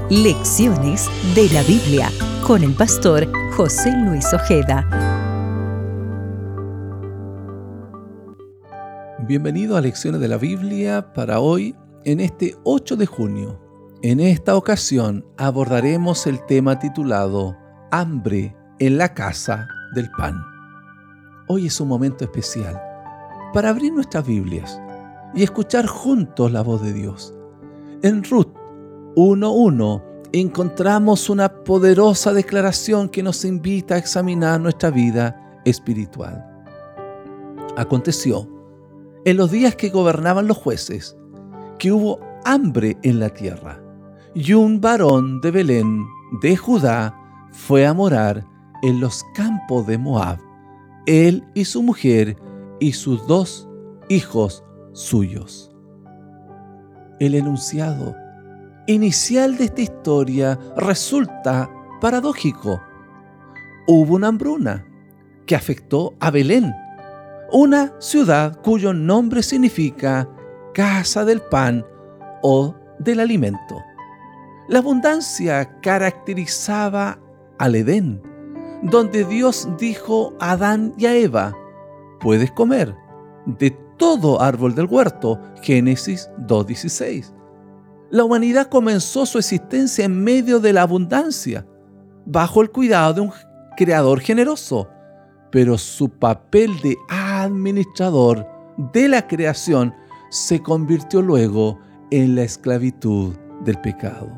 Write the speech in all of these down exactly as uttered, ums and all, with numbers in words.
Lecciones de la Biblia con el pastor José Luis Ojeda. Bienvenido a Lecciones de la Biblia para hoy, en este ocho de junio. En esta ocasión abordaremos el tema titulado Hambre en la casa del pan. Hoy es un momento especial para abrir nuestras Biblias y escuchar juntos la voz de Dios. En Ruth uno uno encontramos una poderosa declaración que nos invita a examinar nuestra vida espiritual. Aconteció, en los días que gobernaban los jueces, que hubo hambre en la tierra, y un varón de Belén, de Judá, fue a morar en los campos de Moab, él y su mujer y sus dos hijos suyos. El enunciado inicial de esta historia resulta paradójico. Hubo una hambruna que afectó a Belén, una ciudad cuyo nombre significa casa del pan o del alimento. La abundancia caracterizaba al Edén, donde Dios dijo a Adán y a Eva: puedes comer de todo árbol del huerto, Génesis dos dieciséis. La humanidad comenzó su existencia en medio de la abundancia, bajo el cuidado de un creador generoso, pero su papel de administrador de la creación se convirtió luego en la esclavitud del pecado.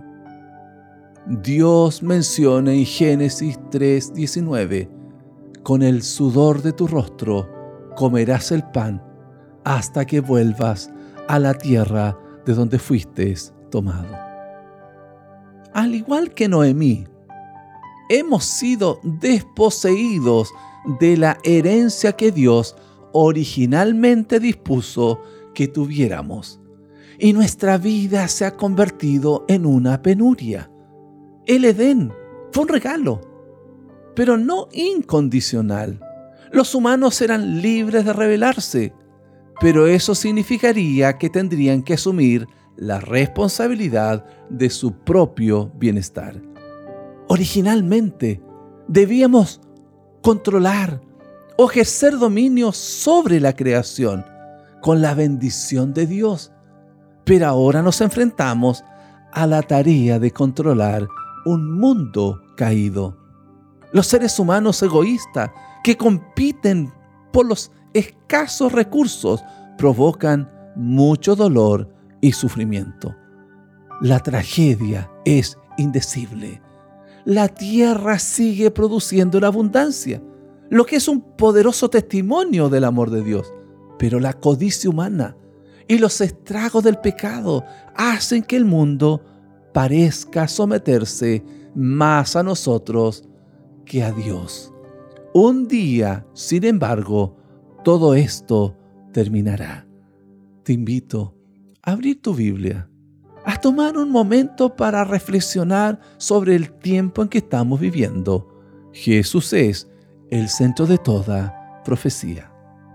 Dios menciona en Génesis tres diecinueve: con el sudor de tu rostro comerás el pan hasta que vuelvas a la tierra de donde fuiste tomado. Al igual que Noemí, hemos sido desposeídos de la herencia que Dios originalmente dispuso que tuviéramos, y nuestra vida se ha convertido en una penuria. El Edén fue un regalo, pero no incondicional. Los humanos eran libres de rebelarse, pero eso significaría que tendrían que asumir la responsabilidad de su propio bienestar. Originalmente, debíamos controlar o ejercer dominio sobre la creación con la bendición de Dios, pero ahora nos enfrentamos a la tarea de controlar un mundo caído. Los seres humanos egoístas que compiten por los escasos recursos provocan mucho dolor y sufrimiento. La tragedia es indecible. La tierra sigue produciendo la abundancia, lo que es un poderoso testimonio del amor de Dios. Pero la codicia humana y los estragos del pecado hacen que el mundo parezca someterse más a nosotros que a Dios. Un día, sin embargo, todo esto terminará. Te invito a abrir tu Biblia, a tomar un momento para reflexionar sobre el tiempo en que estamos viviendo. Jesús es el centro de toda profecía.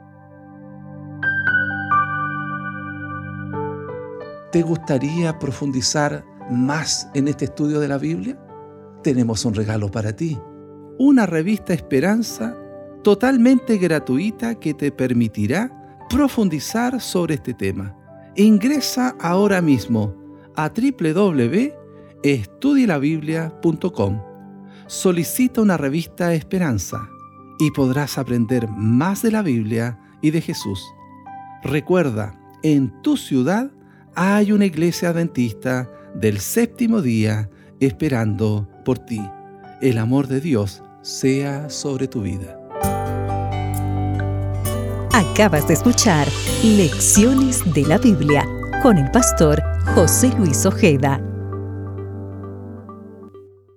¿Te gustaría profundizar más en este estudio de la Biblia? Tenemos un regalo para ti. Una revista Esperanza totalmente gratuita que te permitirá profundizar sobre este tema. Ingresa ahora mismo a doble u doble u doble u punto estudie la biblia punto com. Solicita una revista Esperanza y podrás aprender más de la Biblia y de Jesús. Recuerda, en tu ciudad hay una iglesia adventista del séptimo día esperando por ti. El amor de Dios sea sobre tu vida. Acabas de escuchar Lecciones de la Biblia con el pastor José Luis Ojeda.